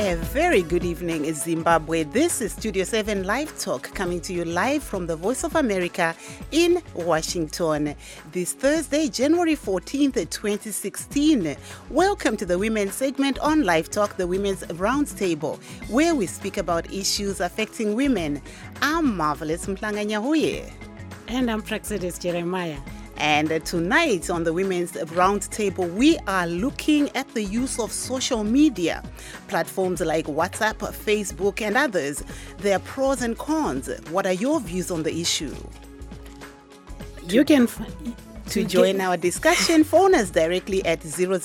A very good evening, Zimbabwe. This is Studio 7 Live Talk coming to you live from the Voice of America in Washington. This Thursday, January 14th, 2016. Welcome to the women's segment on Live Talk, the Women's Roundtable, where we speak about issues affecting women. I'm Marvelous Mhlanga Nyahuye. And I'm Praxidis Jeremiah. And tonight on the Women's Roundtable, we are looking at the use of social media, platforms like WhatsApp, Facebook, and others. Their pros and cons. What are your views on the issue? You can... To join our discussion, phone us directly at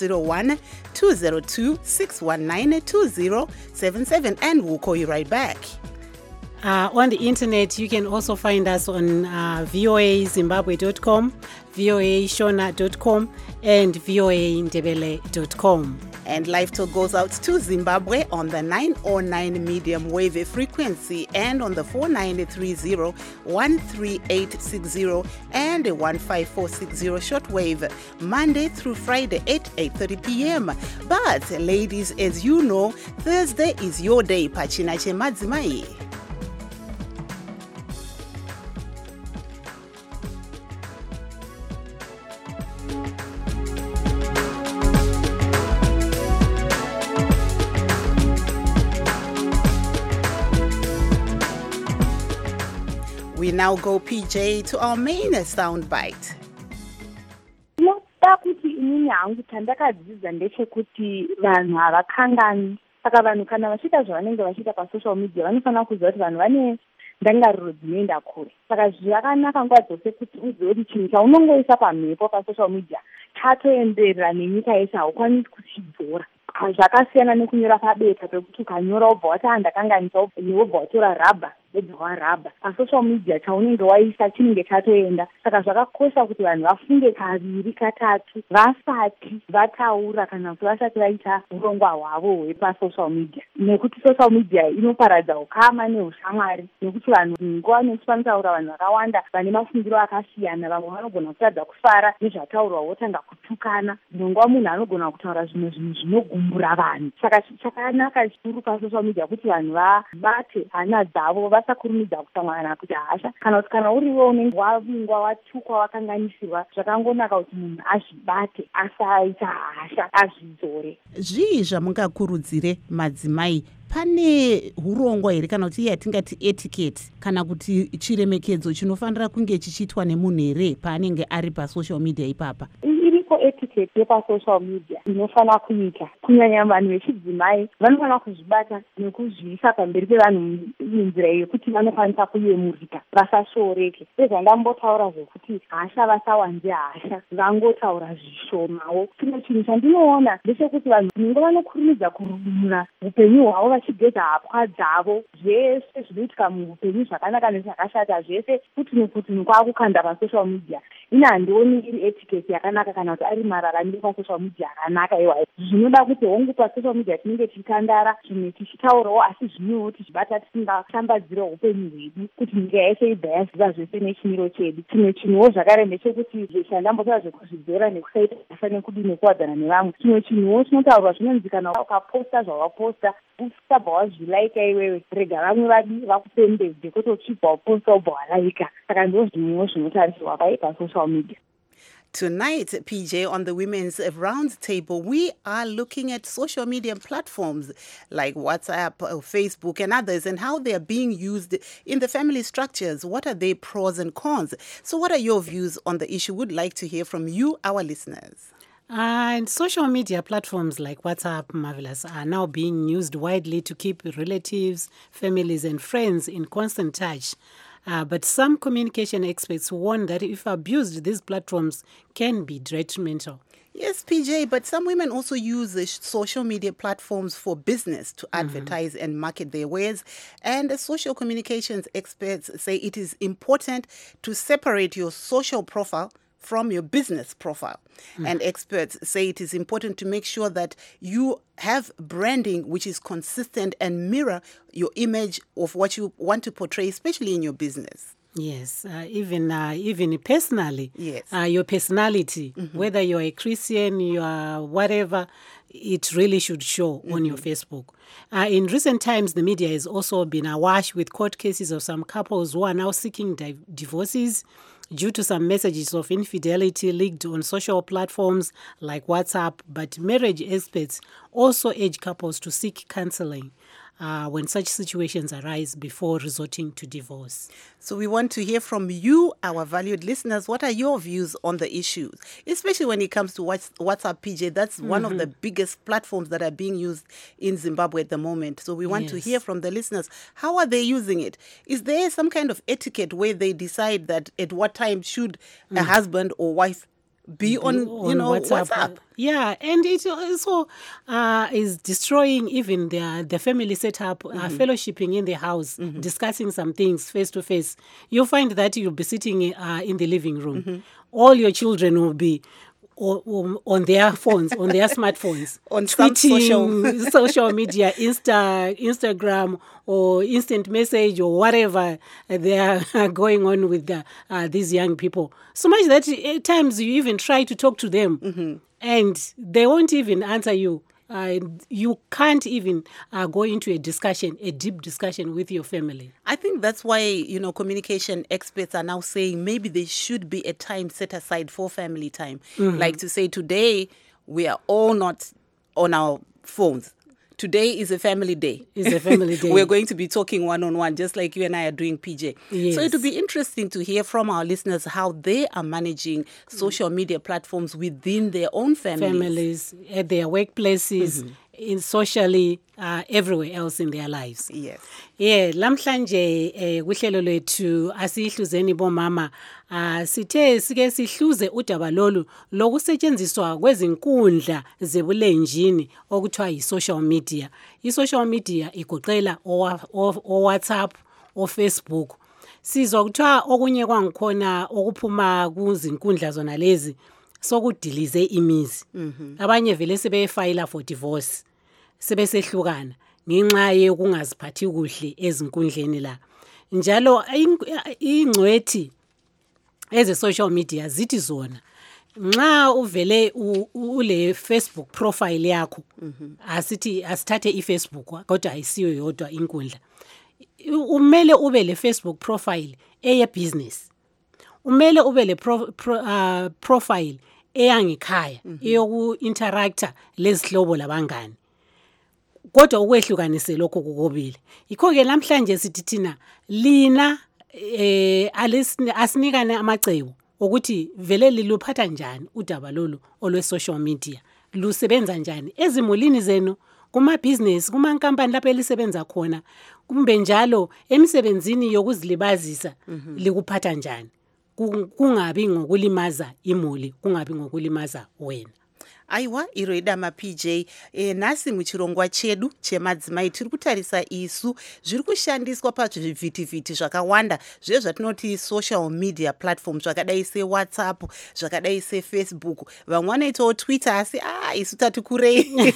001-202-619-2077 and we'll call you right back. On the internet, you can also find us on voazimbabwe.com, voashona.com, and voandebele.com. And Live Talk goes out to Zimbabwe on the 909 medium wave frequency and on the 4930, 13860 and 15460 shortwave, Monday through Friday at 8:30 p.m. But ladies, as you know, Thursday is your day, Pachina Chemadzimai. We now go, PJ, to our main soundbite. Nokuda kuti inini hangu chandakadzidza ndechekuti vanhu havakangani. Saka vanhu kana vachiita zvavanenge vachiita pasocial media vanofanira kuziva kuti vanhu vane ndangariro dzinoenda kure. Saka zvakanaka nguva dzose kuti uzive kuti chinhu chaunongoisa pamhepo pasocial media chatoenderera nenyika yese, haukwanisi kuchidzora. Zvakasiyana nekunyora pabeta pekuti ukanyora wobva wati handakanganisa wobva watora rabha wobva warabha. Pasocial media chaunenge waisa chinenge chatoenda. Saka zvakakosha kuti vanhu vafunge kaviri katatu vasati vataura kana kuti vasati vaita urongwa hwavo hwepasocial media, nekuti social media inoparadza ukama neushamwari, nekuti vanhu nguva nekuti vanotaura vanhu vakawanda vane mafungiro akasiyana. Vamwe vanogona kutadza kufara nezvataurwa wotanga kutukana. Nguva munhu anogona kutaura zvinhu zvinogumbura vanhu. Saka chakanaka chikuru pasocial media kuti vanhu vabate hana dzavo, vasakurumidza kusangana kuti hasha, kana kuti kana uriwo unenge wavingwa watukwa wakanganisirwa, zvakangonaka kuti munhu azvibate, asaita hasha, azvidzore. Zvii zvamungakurudzire madzimai? Pane hurongwa here kana kuti yatingati etiquette kana kuti chiremekedzo chinofanira kunge chichitwa nemunhu here paanenge ari pasocial media ipapa? Iriko etiquette yepasocial media inofanira kuita. Kunyanya vanhu vechidzimai vanofanira kuzvibata nekuzviisa pamberi pevanhu nenzira yekuti vanokwanisa kuyemurika, vasashoreke. Ndambotaura zvekuti hasha vasawanze hasha, vangotaura zvishomawo. Chimwe chinhu chandinoona ndechekuti vanhu ningo vanokurumidza kurumura upenyu hwavo vachigeza hapwa dzavo, zvese zvinoitika muupenyu zvakanaka nezvakashata, zvese kuti kwakukanda pasocial media. Ina handioni iri etiquette yakanaka kana kuti ari mararamiro pasocial media akanaka iwayo. Zvinoda kuti hongu pasocial media tinenge tichitandara zvimwe tichitaurawo, asi zvimwewo tichibata tisingashambadzire upenyu hwedu, kuti nyika yese ibva yaziva zvese nechimiro chedu. Chimwe chinhuwo zvakare ndechekuti zveshandambotaura zvekuzvidzora nekusaita hasha nekudini nekuwadzana nevamwe. Chimwe chinhuwo chinotaurwa zvinonzi kana ukaposta zvawaposta usabva wazvilaika iwewe, rega vamwe vakupembedze kuti uchibva waposta wobva walaika. Saka ndo zvinhuwo zvinotarisirwa pasocial media. Tonight, PJ, on the Women's Roundtable, we are looking at social media platforms like WhatsApp, Facebook, and others, and how they are being used in the family structures. What are their pros and cons? So what are your views on the issue? We'd like to hear from you, our listeners. And social media platforms like WhatsApp, Marvelous, are now being used widely to keep relatives, families, and friends in constant touch. But some communication experts warn that if abused, these platforms can be detrimental. Yes, PJ, but some women also use the social media platforms for business to advertise and market their wares. And the social communications experts say it is important to separate your social profile from your business profile. And experts say it is important to make sure that you have branding which is consistent and mirror your image of what you want to portray, especially in your business. Yes, even personally, Yes. Your personality, whether you're a Christian, you are whatever, it really should show on your Facebook. In recent times, the media has also been awash with court cases of some couples who are now seeking divorces due to some messages of infidelity leaked on social platforms like WhatsApp. But marriage experts also urge couples to seek counseling when such situations arise before resorting to divorce. So we want to hear from you, our valued listeners. What are your views on the issues, especially when it comes to WhatsApp, PJ? That's one of the biggest platforms that are being used in Zimbabwe at the moment. So we want to hear from the listeners. How are they using it? Is there some kind of etiquette where they decide that at what time should a husband or wife be on WhatsApp? Yeah, and it also is destroying even the family setup, fellowshipping in the house, discussing some things face to face. You'll find that you'll be sitting in the living room. All your children will be on their phones, on their smartphones, on tweeting, social media, Instagram, or instant message, or whatever they are going on with these young people. So much that at times you even try to talk to them, and they won't even answer you. You can't even go into a deep discussion with your family. I think that's why, communication experts are now saying maybe there should be a time set aside for family time. Like to say today, we are all not on our phones. Today is a family day. We're going to be talking one-on-one, just like you and I are doing, PJ. Yes. So it would be interesting to hear from our listeners how they are managing social media platforms within their own families, at their workplaces, in socially, everywhere else in their lives. Yes. Yeah, lamhlanje kuhlelo lethu asihluzeni bomama sithe sike sihluze udaba lolu lokusetshenziswa kwezinkundla zebulenjini okuthiwa yi-social media. I-social media igoqela o-WhatsApp, o-Facebook. Sizwa kuthiwa okunye kwangikhona okuphuma kuzinkundla zona lezi sokudilize imizi. Abanye vele sebefayila for divorce, sebesehlukana ngenxa yokungaziphathi kuhle ezinkundleni la. Njalo ingcwethi eze-social media zithi zona, nxa uvele ule Facebook profile yakho, asithathe i-Facebook kodwa ayisiyo yodwa inkundla, umele ube le Facebook profile eye-business, umele ube le profile eyangikhaya, eyoku-interacta lezihlobo labangani. Kodwa ukwehlukanise lokho kokubili. Yikho-ke namhlanje sithi thina lina asinikane amacebo ukuthi vele liluphatha njani udaba lolu olwe-social media, lusebenza njani ezimulini zenu, kuma-business, kuma-nkampani lapho elisebenza khona, kumbe njalo emisebenzini yokuzilibazisa likuphatha njani, kungabi ngokulimaza imuli, kungabi ngokulimaza wena. Aiwa, iroida ma-PJ, nasi muchirongwa chedu chemadzimai tiri kutarisa isu zviri kushandiswa pazvivhitivhiti zvakawanda zviye zvatinoti social media platform zvakadai seWhatsApp, zvakadai seFacebook, vamwe vanoitawo Twitter, asi isu tati kurei.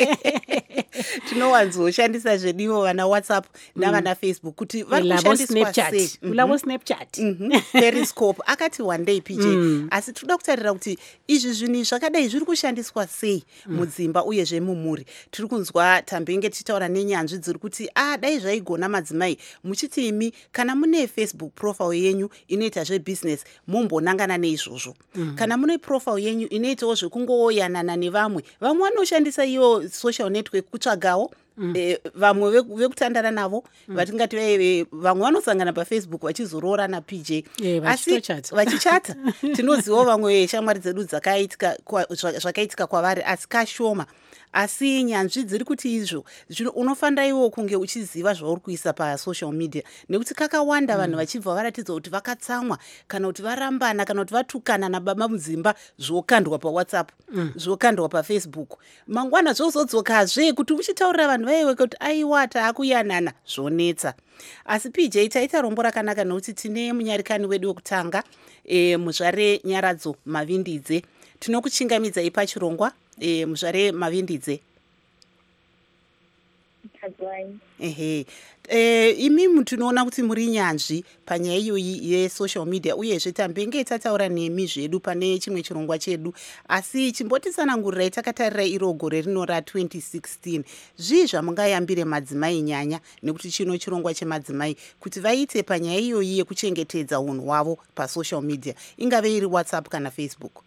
Tinowanzoshandisa zvedivo vana WhatsApp navana Facebook kuti vari kushandiswa sei. Ulavo Snapchat. Periscope akati one day, PJ, asi tinoda kutarira kuti izvi zvinhu zvakadai zviri kushandiswa sei mudzimba uyezve mumhuri. Tiri kunzwa Tambenge tichitaura nenyanzvi dziri kuti dai zvaigona madzimai muchiti imi kana mune Facebook profile yenyu inoita zvebusiness mumbonangana neizvozvo. Kana mune profile yenyu inoitawo zvekungoyanana nevamwe, vamwe vanoshandisa iyo social network kutsvagawo vamwe vekutandara navo, vatingati vamwe vanosangana paFacebook vachizoroorana, PJ, asi vachichata. Tinozivawo vamwe shamwari dzedu zvakaitika kwavari, asi kashoma. Asi nyanzvi dziri kuti izvo unofanira iwo kunge uchiziva zvauri kuisa pasocial media, nekuti kakawanda vanhu vachibva varatidza kuti vakatsamwa kana kuti varambana kana kuti vatukana nababa mudzimba, zvokandwa paWhatsApp, zvokandwa paFacebook. Mangwana zvozodzokazve kuti uchitaurira vanhu vaiwe kuti aiwa taakuyanana, zvonetsa. Asi PJ, taita rombo rakanaka nekuti tine munyarikani wedu wekutanga, muzvare Nyaradzo Mavindidze. Tinokuchingamidzai pachirongwa, muzvare Mavindidze. ehe imi tinoona kuti muri nyanzvi panyaya iyoyi yesocial media uyezve tambenge tataura nemi zvedu pane chimwe chirongwa chedu, asi chimbotisanangurirai takatarira iro gore rino ra2016 zvii zvamungayambire madzimai nyanya, nekuti chino chirongwa chemadzimai kuti vaite panyaya iyoyi yekuchengetedza unhu hwavo pasocial media, ingave iri WhatsApp kana Facebook?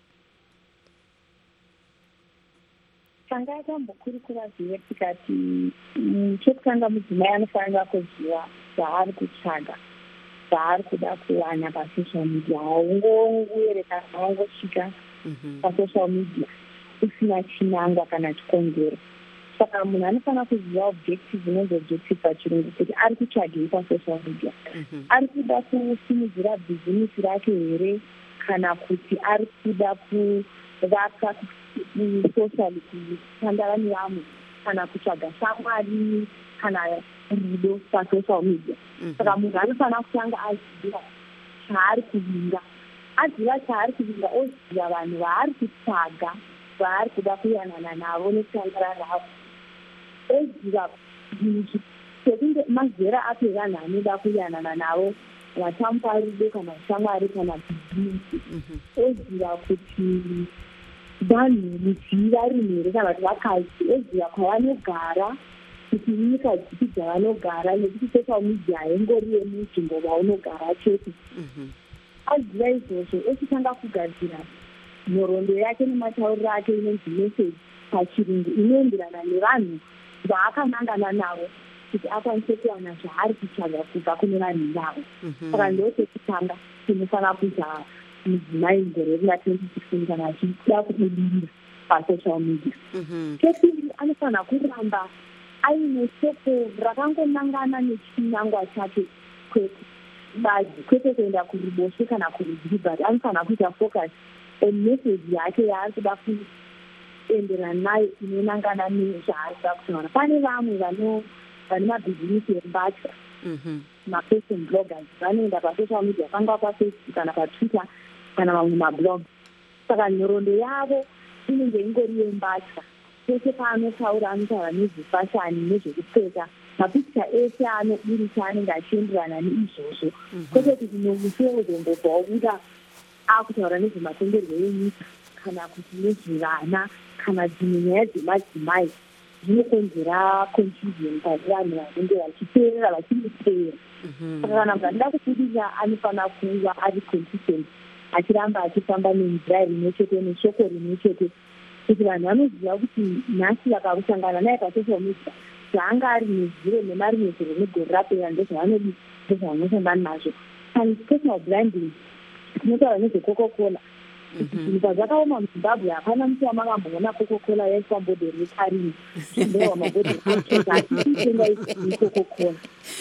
tanga yakambokurukura zive tikati chekutanga mudzimai anofanira kuziva zvaari kutsvaga, zvaari kuda kuwana pasocial media. Haungoerekana wangosvika pasocial media usina chinangwa kana chikongero. Saka munhu anofanira kuziva objective, inonzi objective pachirungu, kuti ari kutsvagei pasocial media. Ari kuda kusimudzira bhizinesi rake here, kana kuti ari kuda kuvaka socially kutandara nevamwe, kana kutsvaga shamwari kana rudo pasocial media. Saka munhu anofanira kutanga aziva chaari kuvinga, aziva chaari kuvinga, oziva vanhu vaari kutsvaga, vaari kuda kuyanana navo nekutandara navo, oziva sekunge mazera ape vanhu anoda kuyanana navo, vatampa rudo kana shamwari kana bhizinesi. Oziva kuti vanhu mudziva rinhu here kana kuti vakadzi, oziva kwavanogara, kuti nyika dzipi dzavanogara, nekuti social media haingori yemunzvimbo maunogara chete. Aziva izvozvo ochitanga kugadzira nhoroondo yake nematauriro ake inonzi message pachirungu, inoenderana nevanhu vaakanangana navo, kuti akwanise kuwana zvaari kutsvaga kubva kune vanhu navo. Saka ndochekutanga tinofanira kuita mudzimai gore rina2016 kana achida kubudirira pasocial media. Chechipiri, anofanira kuramba aine shoko rakangonangana nechinangwa chake kwete kwete kuenda kuruboshwe kana kurudyi, but anofanira kuita focus on message yake yaari kuda kuenderana nayo, inonangana nezvaari kuda kutaura. Pane vamwe vane mabhizinesi embatya, mafashion bloggers, vanoenda pasocial media, pangava pafacebook kana patwitter kana mamwe mablog. Saka nhoroondo yavo inenge ingori yembatya. Pese paanotaura anotaura nezvefashani, nezvekupfeka, mapikicha ese anobudisa anenge achienderana neizvozvo. Kwete kuti nomusoro zombobvawo kuda akutaura nezvematongerwo enyika kana kuti nezvevana kana dzimwe nyaya dzemadzimai, zvinokonzera confusion pane vanhu vanenge vachiteerera vachimutevera. Saka kana munhu anoda kubudirira anofanira kuva ari consistent, achiramba achifamba nenzira rimwe chete neshoko rimwe chete, kuti vanhu vanoziva kuti nhasi vakakusangana naye pasocial media, zvaanga ari neziro nemarimedzero negore rapera ndezvavanodi, ndezvavanosangana nazvo. And personal branding, tinotaura nezvecoca-cola. Nyika dzakaoma muZimbabwe, hapana musi wamakamboona coca-cola yaiswa mbodhoro rekarini, ndewa mabhodhoro achitenga coca-cola.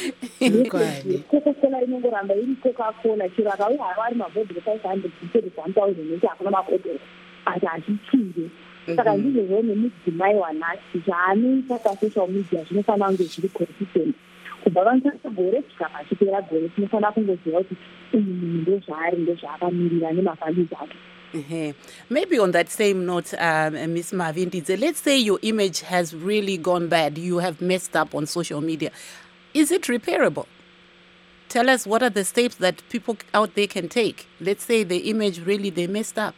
Coca-cola inongoramba iri coca-cola, chero akauya hava ari mabhodhoro 500 1000 nekuti hakuna mabhodhoro, asi achichinge. Saka ndizvozvo nemudzimai wanhasi zvaanoita pasocial media zvinofanira kunge zviri consistent. Kubva pamusasa gore kusvika pachipera gore, tinofanira kungoziva kuti uyu munhu ndezvaari, ndezvaakamirira nemafambidzo ake. Maybe on that same note, Ms. Mavindidze, let's say your image has really gone bad. You have messed up on social media. Is it repairable? Tell us, what are the steps that people out there can take? Let's say the image really, they messed up.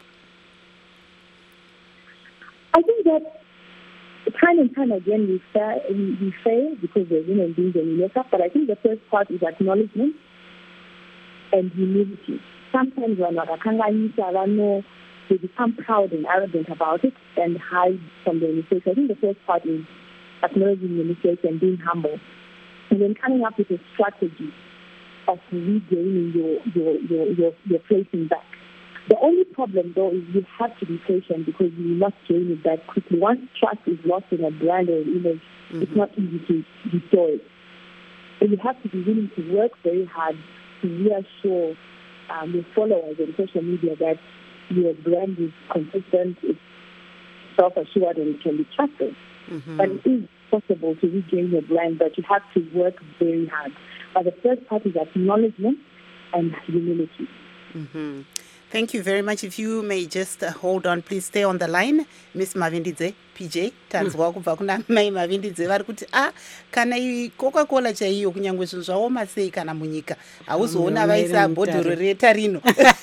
I think that time and time again we fail because we're human beings and we mess up. But I think the first part is acknowledgement and humility. Sometimes when they become proud and arrogant about it and hide from their mistakes. I think the first part is acknowledging your mistakes and being humble, and then coming up with a strategy of regaining your placing back. The only problem, though, is you have to be patient because you must gain it back quickly. Once trust is lost in a brand or an image, it's not easy to restore it. So you have to be willing to work very hard to reassure your followers on social media that your brand is consistent, it's self-assured, and it can be trusted. But it is possible to regain your brand, but you have to work very hard. But the first part is acknowledgement and humility. Thank you very much. If you may just hold on, please stay on the line. Miss Mavindidze, PJ, tanzwa kubva kuna mai Mavindidze vari kuti kana Coca-Cola chaiyo kunyangwe zvinhu zvaoma sei kana munyika hauzoona vaisa bhodhoro reta rino.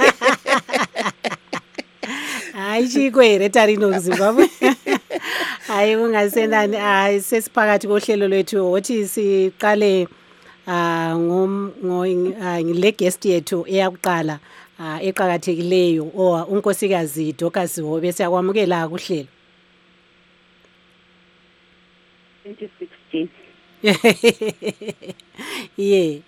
Haichiko reta rino kuZimbabwe. Hayi ungasendani sesi phakathi kohlelo lwethu othi siqale ngile guest yethu eyakuqala eqhakathekileyo unkosikazi Dorcas Hobe siyakwamukela kuhlelo 2016. Yeah.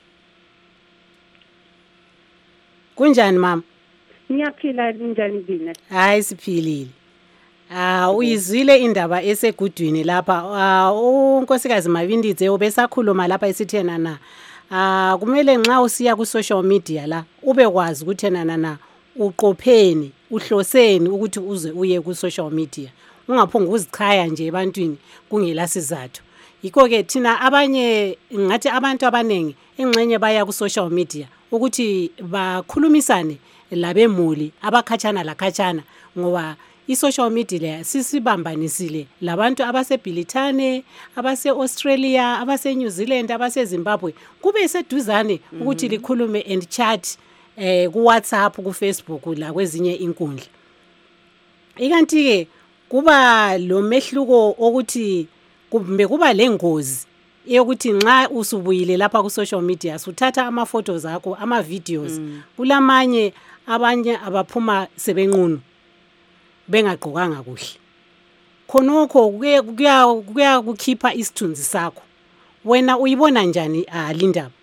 Kunjani mama? Ngiyaphila njani bina? Hayi siphilile. Uyizwile indaba esegudwini lapha unkosikazi Mavindidze obesakhuluma lapha esithena na kumele nxa usiya ku social media la ube kwazi ukuthi na uqopheni uhloseni ukuthi uze uye ku social media ungaphonga uzichaya nje ebantwini kungela sizathu. Yikho ke thina abanye ngathi abantu abanengi ingxenye baya ku social media ukuthi bakhulumisane labemuli abakhatshana lakhatshana ngoba i-social media sisibambanisile labantu abasebhilithane abase-Australia abase-New Zealand abase-Zimbabwe kube seduzane ukuthi likhulume and chat ku-WhatsApp ku-Facebook la kwezinye inkundla. Ikanti-ke kuba lo mehluko ukuthi kumbe kuba lengozi yokuthi nxa usubuyile lapha ku-social media suthatha ama-photos akho ama-videos kulamanye abanye abaphuma sebenqunu bengagqokanga kuhle khonokho kuya kukhipha isithunzi sakho wena uyibona njani Lindaba?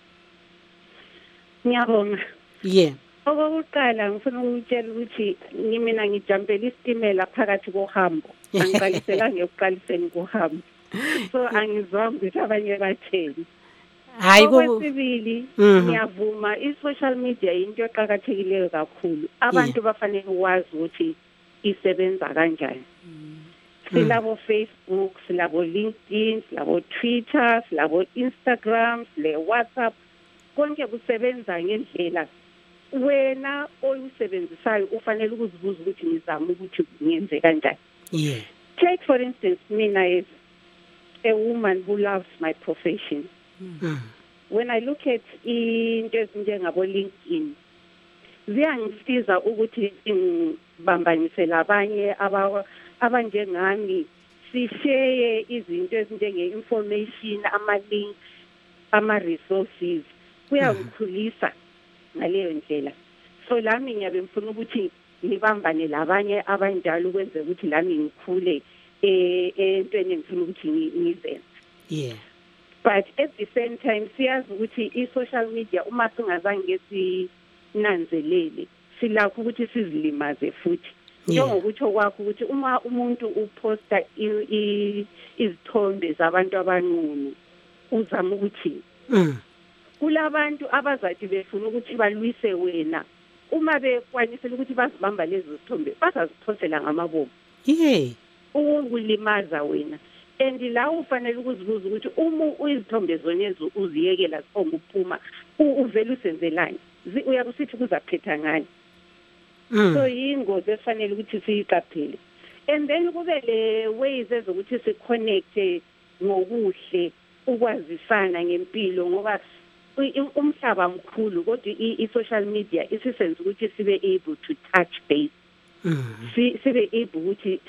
Ngiyabonga. Yeah. Okokuqala ngifuna ukutshela ukuthi mina ngijampela isitimela phakathi kohambo angiqalisela ngekuqaliseni kohambo so angizwanga ukuthi abanye batheni. Hayi okwesibili ngiyavuma i-social media into eqhakathekileyo kakhulu abantu bafanele ukwazi ukuthi isebenza kanjani. Silabo Facebook, silabo LinkedIn, silabo Twitter, silabo Instagram, sile WhatsApp konke kusebenza ngendlela wena oyisebenzisayo ufanele ukuzibuza ukuthi ngizama ukuthi ngiyenze kanjani. Yeah. Take for instance mina as a woman who loves my profession. When I look at into ezinjengabo LinkedIn ziyangisiza ukuthi ngibambanise labanye abanjengami sishare izinto ezinjenge-information ama-links ama-resources kuyangikhulisa ngaleyo ndlela. So lami ngiyabe ngifuna ukuthi ngibambane labanye abanjalo ukwenza ukuthi lami ngikhule entweni engifuna ukuthi ngizenze. Yeah. But at the same time siyazi ukuthi i-social media uma singazange sinanzelele silakho ukuthi sizilimaze futhi. Njengokuthi okwakho ukuthi uma umuntu uposta izithombe zabantu abanqunu uzama ukuthi kulabantu abazathi befuna ukuthi balwise wena uma bekwanisela ukuthi bazibamba lezi zithombe bazaziphosela ngamabomu. Yeah. Ukulimaza wena. And la ufanele ukuzibuza ukuthi uma izithombe zonezo uziyekela ziphonga ukuphuma uvela usenzelani uyakusithi kuzaphetha ngani. So yingozi efanele ukuthi siyiqaphele. And then kube le ways ezokuthi siconnect ngokuhle ukwazisana ngempilo ngoba umhlaba mkhulu kodwa i-social media isisenza ukuthi sibe able to touch base. Sibe able ukuthi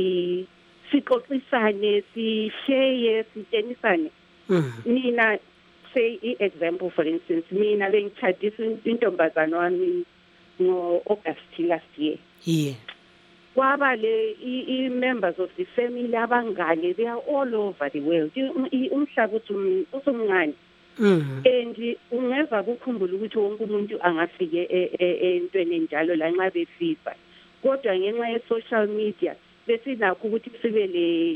sixoxisane sishare sitshenisane. Mina say example for instance mina bengitshadisa intombazana wami ngo-August last year. Yeah. Kwaba le members of the family abangane they are all over the world. Umhlaba usumncane. And ungeza ukukhumbula ukuthi wonke umuntu angafike entweni enjalo la nxa befisa. Kodwa ngenxa ye social media besinakho ukuthi sibe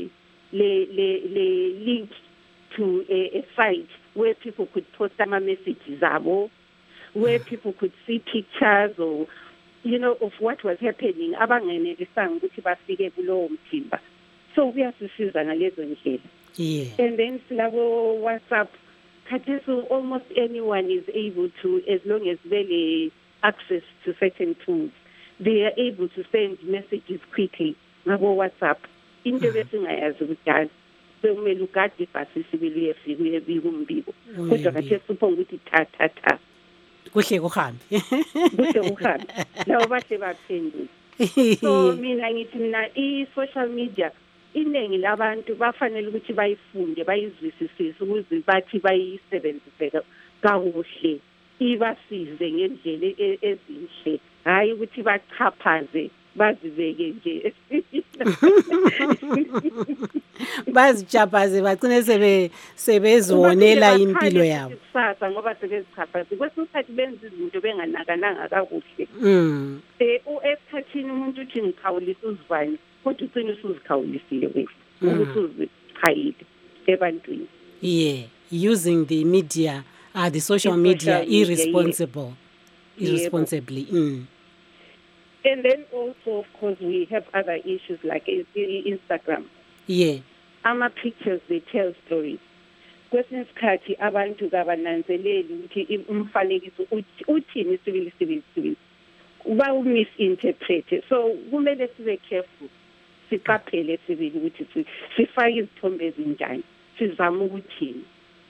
le link to a site where people could post ama messages abo, where people could see pictures or of what was happening abangenelisanga ukuthi bafike kulowo mthimba. So kuyasisiza ngalezo ndlela. Yeah. And then silabo WhatsApp khathesi almost anyone is able to, as long as vele access to certain tools. They are able to send messages quickly ngabo WhatsApp. Into besingayazi kudala. Bekumele ugade ibhasi sibili uyefika uyebika umbiko. Kodwa kathi siphonga ukuthi tha. Kuhle kuhambe. Kuhle kuhambe. Lawo bahle baphendula. So mina i-social media iningi labantu bafanele ukuthi bayifunde bayizwisisise ukuze bathi bayisebenzise kakuhle ibasize ngendlela ezinhle hayi ukuthi bachaphaze bazibeke nje bazijaphaze bagcine sebezonela impilo yabo kusasa ngoba sebezichaphaze kwesinye isikhathi benza izinto benganakananga kakuhle esikhathini umuntu uthi ngikhawulisa uzivane kodwa ugcina usuzikhawulisile wena usuzichayile ebantwini using the media the social media irresponsibly And then also, of course, we have other issues like Instagram. Pictures, they tell stories. Kwesinye isikhathi abantu kabananzeleli ukuthi umfanekiso uthini sibili misinterprete. So kumele sibe careful. Siqaphele sibili ukuthi sifake izithombe ezinjani. Sizama ukuthini.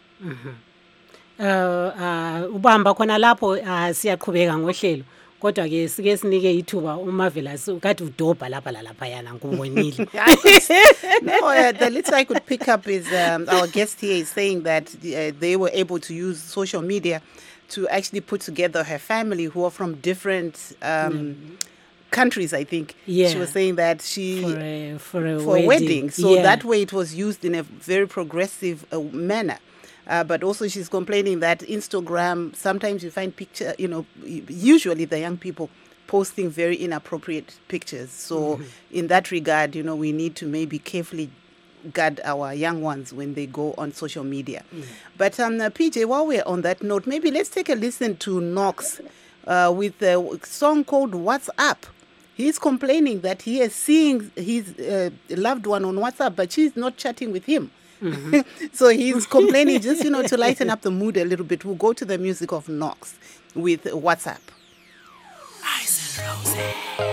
Ubamba khona lapho siyaqhubeka ngohlelo. Kodwa ke sike sinike ithuba uMarvelous ukade udobha lapha lalaphayana ngubonile. The little I could pick up is our guest here is saying that they were able to use social media to actually put together her family who are from different countries, I think. She was saying that she for a wedding. So that way it was used in a very progressive manner. But also she's complaining that Instagram, sometimes you find usually the young people posting very inappropriate pictures. So in that regard, we need to maybe carefully guard our young ones when they go on social media. But PJ, while we're on that note, maybe let's take a listen to Knox with a song called What's Up. He's complaining that he is seeing his loved one on WhatsApp, but she's not chatting with him. So he's complaining just, to lighten up the mood a little bit. We'll go to the music of Knox with WhatsApp. Ice and Roses.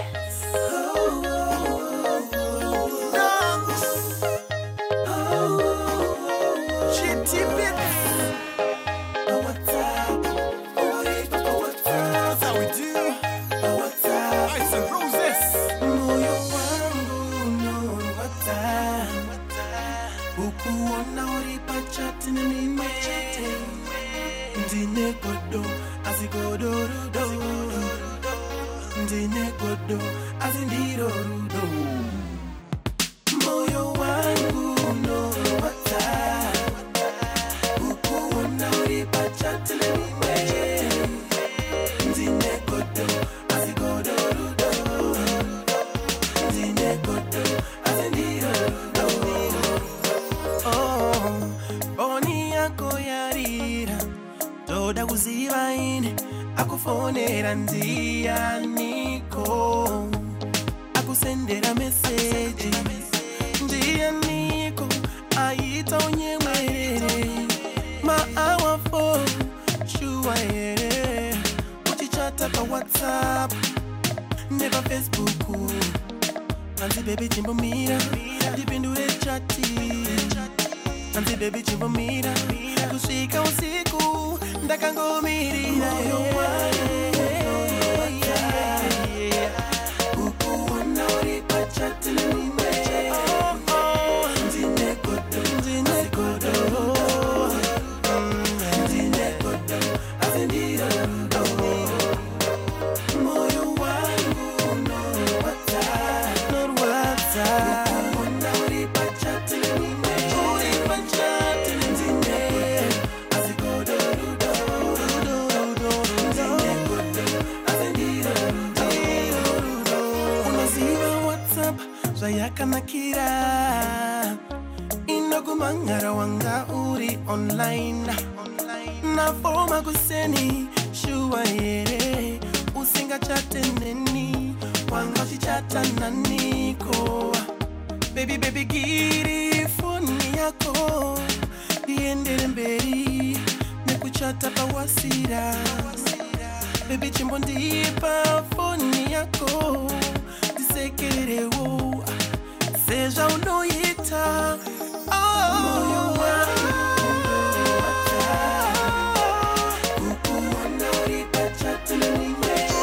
Akufonera ndia niko akusendera message ndia niko aita unyemwere ma awa phone chua ere uchichata pa WhatsApp never Facebook anti baby chimbo mira dipindure chati anti baby chimbo mira kusika usiku ndakangomirira Yakanakira inogumangara wanga uri online na forma kuseni shua yere usinga chate neni wanga chichata naniko baby giri phone yako diendere mberi nekuchata pawasira baby chimbondipa foni yako disekerewo seja unoita moyo wangu kukuona uripachatini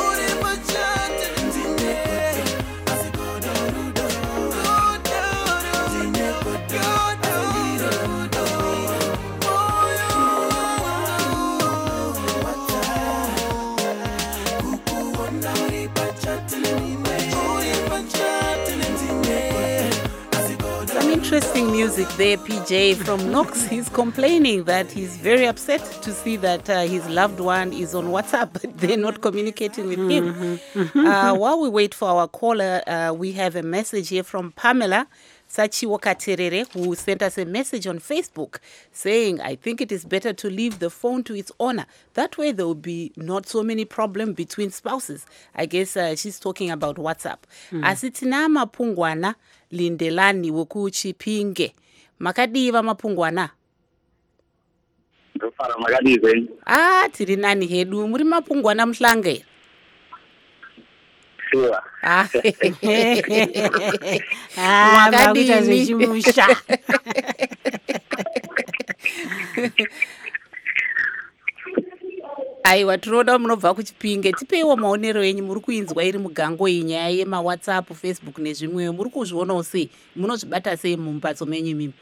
Interesting music there, PJ from Knox. He's complaining that he's very upset to see that his loved one is on WhatsApp, but they're not communicating with him. While we wait for our caller, we have a message here from Pamela Sachiwoka Terere, who sent us a message on Facebook saying, I think it is better to leave the phone to its owner. That way there will be not so many problems between spouses. I guess she's talking about WhatsApp. Asitina mapungwana lindelani wokuchipinge. Makadiva mapungwana. Ndofara makadive. Tiri nani hedu. Muri mapungwana mhlange. Sure. Makuita zvechimusha. Aiwa, tinoda munobva kuchipinge. Tipeiwo maonero enyu, muri kuinzwa iri mugango iyi nyaya yemaWhatsApp, Facebook nezvimwewo. Muri kuzvionawo sei? Munozvibata sei mumbatso menyu mimi?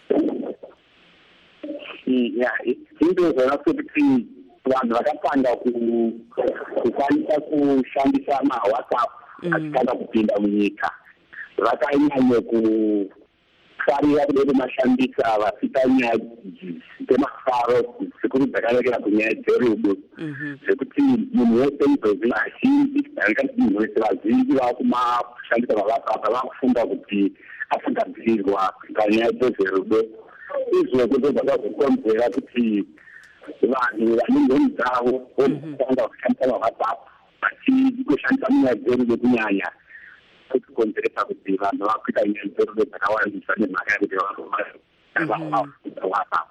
Into zvakakuti vanhu vakapanda kukwanisa kushandisa maWhatsApp achitanga kupinda munyika. Vakanyanya kufarira kuda kumashandisa vasita nyaya dzemafaro zvikuru dzakanakira kunyaya dzerudo. Zvekuti munhu wese izvozvi azhinji angati munhu wese vazhinji vakumashandisa maWhatsApp vakufunga kuti asingabvirirwa panyaya dzezverudo. Izvozvo zvakazokonzera kuti vanhu vane mhuri dzavo votanga kushandisa maWhatsApp vachingoshandisa munyaya dzerudo kunyanya kukonzeresa kuti vanhu vakuita nyaya dzerudo dzakawandisa nemhaka yekuti vanhu WhatsApp.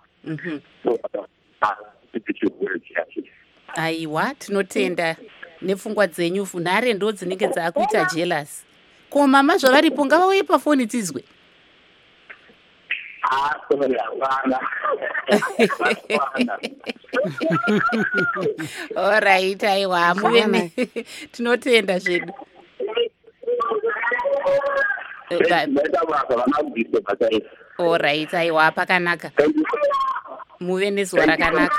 Aiwa, tinotenda nepfungwa dzenyu. Funhare ndo dzinenge dzakuita jealous. Ko mama zvavaripo ngavauye pafoni tizwe. Alright, aiwa, muvene tinotenda zvedu. Alright, aiwa, pakanaka. Muve nezuva rakanaka.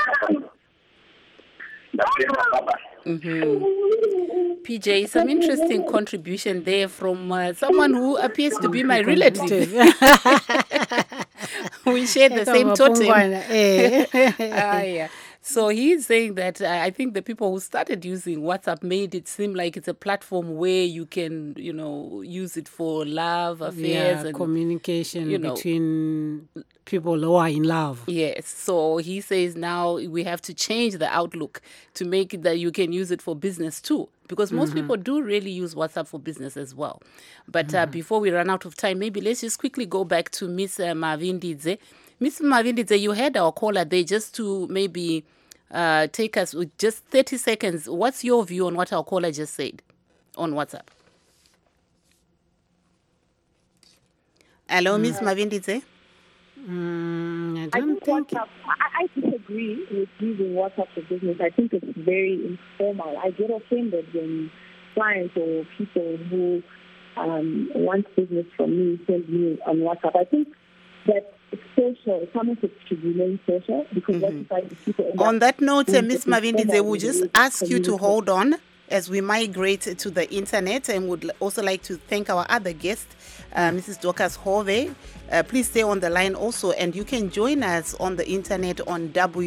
PJ, some interesting contribution there from someone who appears to be my relative. We share the same totem. Yeah. So he's saying that I think the people who started using WhatsApp made it seem like it's a platform where you can, use it for love affairs and communication between people who are in love. Yes. So he says now we have to change the outlook to make it that you can use it for business too. Because most people do really use WhatsApp for business as well. But before we run out of time, maybe let's just quickly go back to Miss Mavindidze. Miss Mavindidze, you had our caller there just to maybe take us with just 30 seconds. What's your view on what our caller just said on WhatsApp? Hello, Miss Mavindidze? I don't think... WhatsApp, I disagree with using WhatsApp for business. I think it's very informal. I get offended when clients or people who want business from me send me on WhatsApp. I think that it's social. Some of it should remain social because people... On that note, Ms. Mavindidze, we'll just ask you to hold on as we migrate to the internet, and would also like to thank our other guest, Mrs. Dorcas Hove. Please stay on the line also, and you can join us on the internet on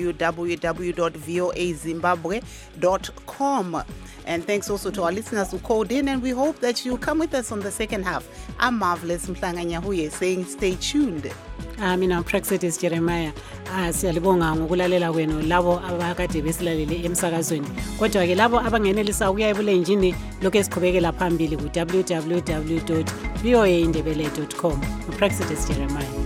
www.voazimbabwe.com. And thanks also to our listeners who called in, and we hope that you come with us on the second half. I'm Marvelous Mhlanganyahuye saying stay tuned. Mina Praxetis Jeremiah. Siyalibonga ngokulalela kwenu labo abakade besilalele emsakazweni. Kodwa ke labo abangenelisa ukuya ebulenjini lokho esiqhubekela phambili ku www.voaindebele.com. Praxetis Jeremiah.